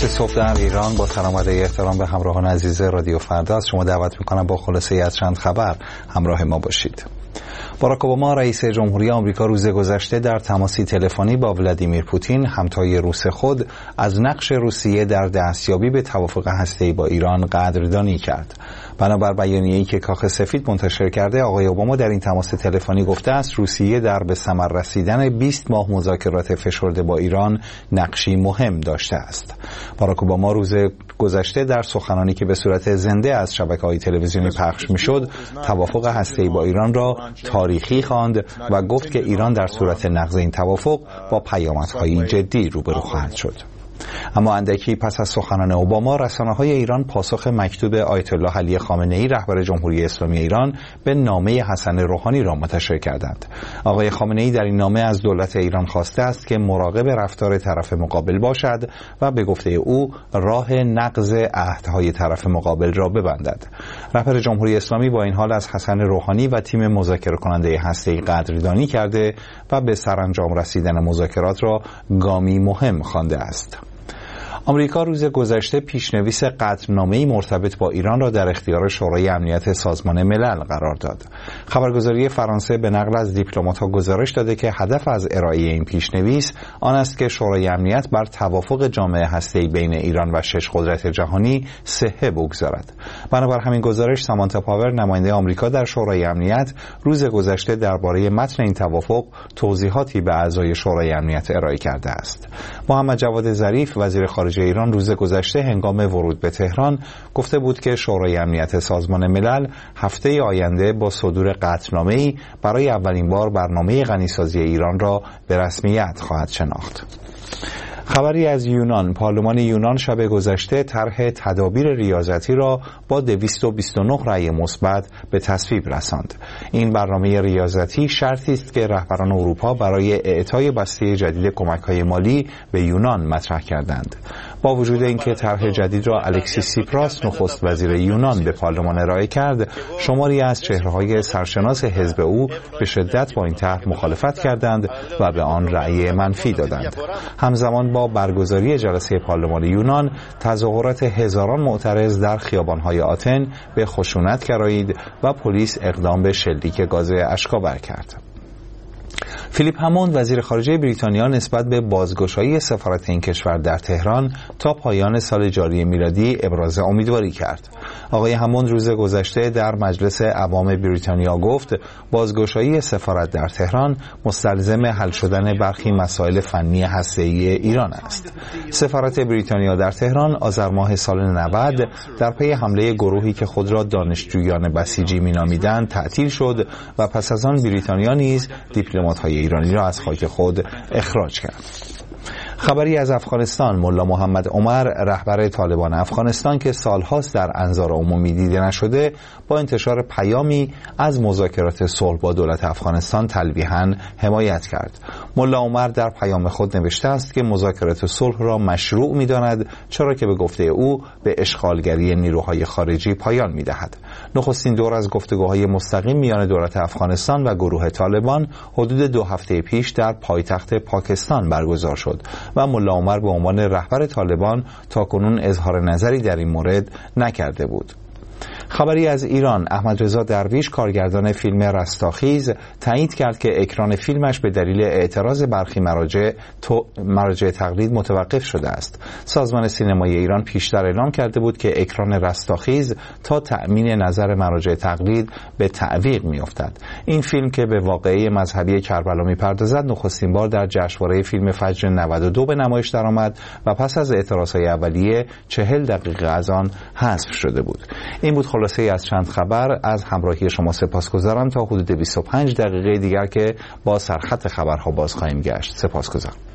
بخش صبح در ایران با سلامت احترام به همراهان عزیز رادیو فردا از شما دعوت میکنم با خلاصه از چند خبر همراه ما باشید. باراک اوباما رئیس جمهوری آمریکا روز گذشته در تماسی تلفنی با ولادیمیر پوتین همتای روس خود از نقش روسیه در دستیابی به توافق هسته‌ای با ایران قدردانی کرد. بنابر بیانیه‌ای که کاخ سفید منتشر کرده، آقای اوباما در این تماس تلفنی گفته است روسیه در به ثمر رسیدن 20 ماه مذاکرات فشرده با ایران نقشی مهم داشته است. باراک اوباما روز گذشته در سخنانی که به صورت زنده از شبکه‌های تلویزیونی پخش می‌شد، توافق هسته‌ای با ایران را تاریخی خواند و گفت که ایران در صورت نقض این توافق با پیامدهای جدی روبرو خواهد شد. اما اندکی پس از سخنان اوباما، رسانه‌های ایران پاسخ مکتوب آیت الله علی خامنه‌ای رهبر جمهوری اسلامی ایران به نامه حسن روحانی را منتشر کردند. آقای خامنه‌ای در این نامه از دولت ایران خواسته است که مراقب رفتار طرف مقابل باشد و به گفته او راه نقض عهدهای طرف مقابل را ببندد. رهبر جمهوری اسلامی با این حال از حسن روحانی و تیم مذاکره کننده هسته‌ای قدردانی کرده و به سرانجام رسیدن مذاکرات را گامی مهم خوانده است. آمریکا روز گذشته پیشنویس قطعنامه‌ای مرتبط با ایران را در اختیار شورای امنیت سازمان ملل قرار داد. خبرگزاری فرانسه به نقل از دیپلمات‌ها گزارش داده که هدف از ارائه این پیشنویس آن است که شورای امنیت بر توافق جامعه هسته‌ای بین ایران و 6 قدرت جهانی صحه بگذارد. بنابر همین گزارش، سامانتا پاور نماینده آمریکا در شورای امنیت روز گذشته درباره متن این توافق توضیحاتی به اعضای شورای امنیت ارائه کرده است. محمد جواد ظریف وزیر خارجه ایران روز گذشته هنگام ورود به تهران گفته بود که شورای امنیت سازمان ملل هفته آینده با صدور قطعنامه‌ای برای اولین بار برنامه غنیسازی ایران را به رسمیت خواهد شناخت. خبری از یونان: پارلمان یونان شب گذشته طرح تدابیر ریاضتی را با 229 رأی مثبت به تصویب رساند. این برنامه ریاضتی شرطی است که رهبران اروپا برای اعطای بسته جدید کمک‌های مالی به یونان مطرح کردند. با وجود اینکه طرح جدید را الکسیس سیپراس نخست وزیر یونان به پارلمان ارائه کرد، شماری از چهره‌های سرشناس حزب او به شدت با این طرح مخالفت کردند و به آن رأی منفی دادند. همزمان با برگزاری جلسه پارلمان یونان، تظاهرات هزاران معترض در خیابان‌های آتن به خشونت گرایید و پلیس اقدام به شلیک گاز اشک‌آور کرد. فیلیپ هموند وزیر خارجه بریتانیا نسبت به بازگشایی سفارت این کشور در تهران تا پایان سال جاری میلادی ابراز امیدواری کرد. آقای هموند روز گذشته در مجلس عوام بریتانیا گفت بازگشایی سفارت در تهران مستلزم حل شدن برخی مسائل فنی هسته‌ای ایران است. سفارت بریتانیا در تهران آذر ماه سال 90 در پی حمله گروهی که خود را دانشجویان بسیجی مینامیدند تعطیل شد و پس از آن بریتانیا نیز دیپلمات‌های ایرانی را از خاک خود اخراج کرد. خبری از افغانستان: ملا محمد عمر رهبر طالبان افغانستان که سالهاست در انظار عمومی دیده نشده، با انتشار پیامی از مذاکرات صلح با دولت افغانستان تلویحاً حمایت کرد. ملا عمر در پیام خود نوشته است که مذاکرات صلح را مشروع می‌داند، چرا که به گفته او به اشغالگری نیروهای خارجی پایان می‌دهد. نخستین دور از گفتگوهای مستقیم میان دولت افغانستان و گروه طالبان حدود 2 هفته پیش در پایتخت پاکستان برگزار شد و ملا عمر به عنوان رهبر طالبان تاکنون اظهار نظری در این مورد نکرده بود. خبری از ایران: احمد رضا درویش کارگردان فیلم رستاخیز تایید کرد که اکران فیلمش به دلیل اعتراض برخی مراجع تقلید متوقف شده است. سازمان سینمای ایران پیشتر اعلام کرده بود که اکران رستاخیز تا تأمین نظر مراجع تقلید به تعویق می‌افتد. این فیلم که به واقعه مذهبی کربلا می‌پردازد نخستین بار در جشنواره فیلم فجر 92 به نمایش درآمد و پس از اعتراضهای اولیه 40 دقیقه از آن حذف شده بود. این بود خلاصه از چند خبر. از همراهی شما سپاسگزارم. تا حدود 25 دقیقه دیگر که با سرخط خبرها باز خواهیم گشت. سپاسگزارم.